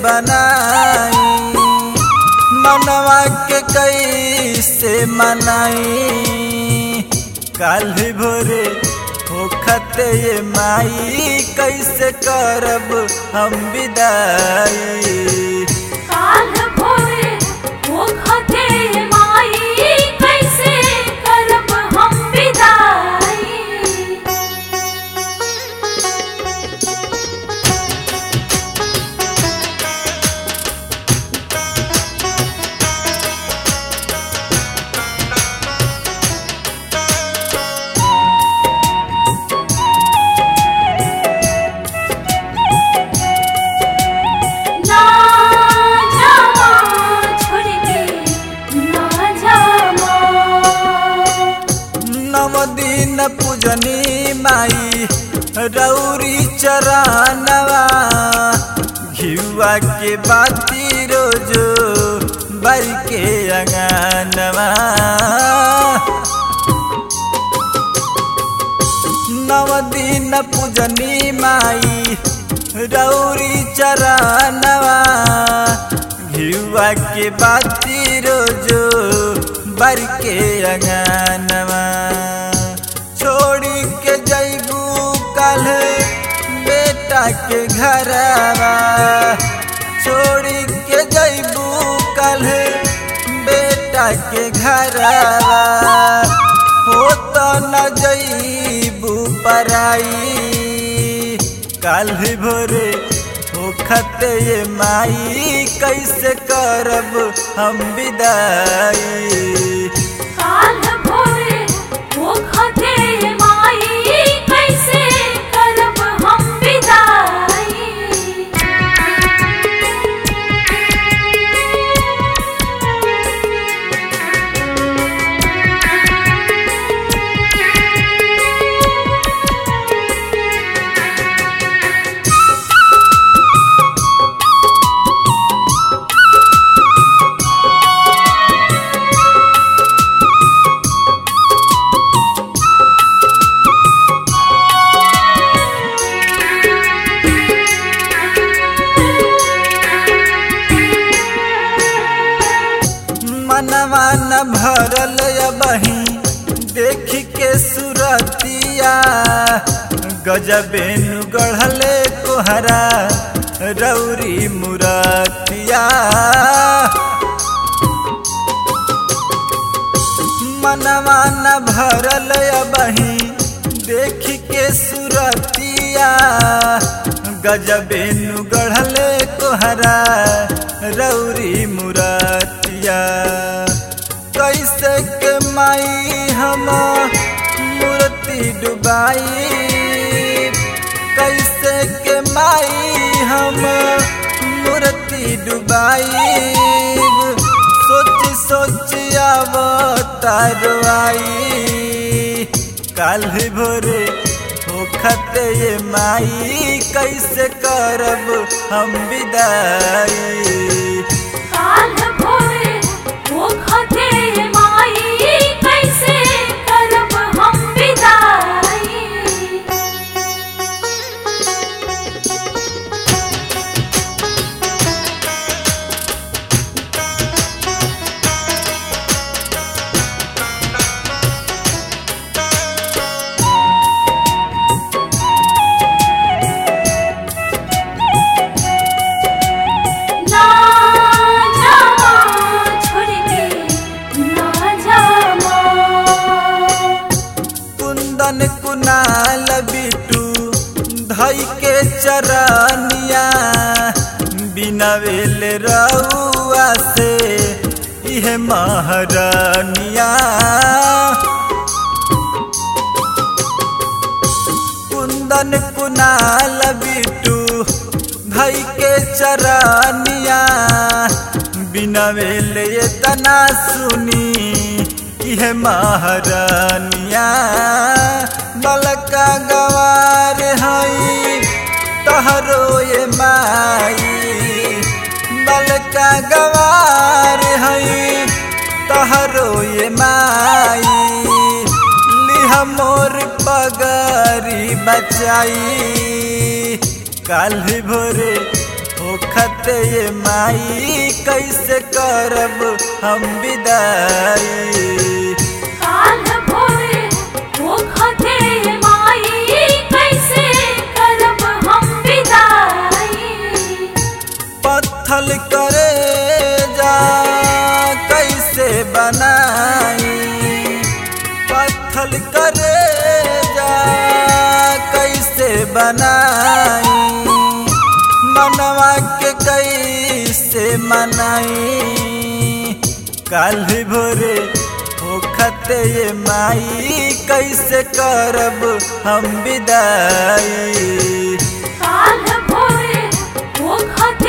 बनाई मनवा के कैसे मनाई काल भोरे होखते ये माई कैसे करब हम विदाई काल भोरे होखते ये माई कैसे करब हम विदाई दिन पूजनी माई रौरी चरणवा घिउआ के बाती रोज बर के अंगनवा नव दिन पूजनी माई रौरी चरणवा घिउआ के बाती रोज बर के अंगनवा छोड़ी के जैबू कल बेटा के घरवा छोड़ी के जैबू कल बेटा के घरवा हो तो न जैबू पराई काल भोरे होखते ये माई कैसे करब हम विदाई काल भोरे होखते ये माई कैसे करब हम विदाई मनवा न भरल बही देख के सुरतिया गजबेनु गढ़ले कोहरा रौरी मुरतिया मनवा न भरल बही देख के सुरतिया गजबेनु गढ़ले कोहरा रौरी मुरतिया कैसे के माई हम मूर्ति डुबाई कैसे के माई हम मूर्ति डुबाई सोच सोच अवतारवाई काल भोरे होखते ये माई कैसे करब हम विदाई काल भोरे होखते ये माई कैसे करब हम विदाई कुनाल बिटू धई के चरनिया बिना वेल रउआ से यह महारानिया कुंदन कुनाल बिटू धई के चरनिया बिना वेल ये तना सुनी यह महारानिया बलका गवार हई तहरो ये माई बलका गवार हई तहरो ये माई लिह मोर पगरी बचाई काल भोरे होखते ये माई कैसे करब हम विदाई। काल भोरे होखते माई कैसे करब हम विदाई। पत्थल करे जा कैसे बनाई, पत्थल करे जा कैसे बनाई, मनवा के कैसे मनाई। काल भोरे होखते ये माई कैसे करब हम विदाई। काल भोरे होखते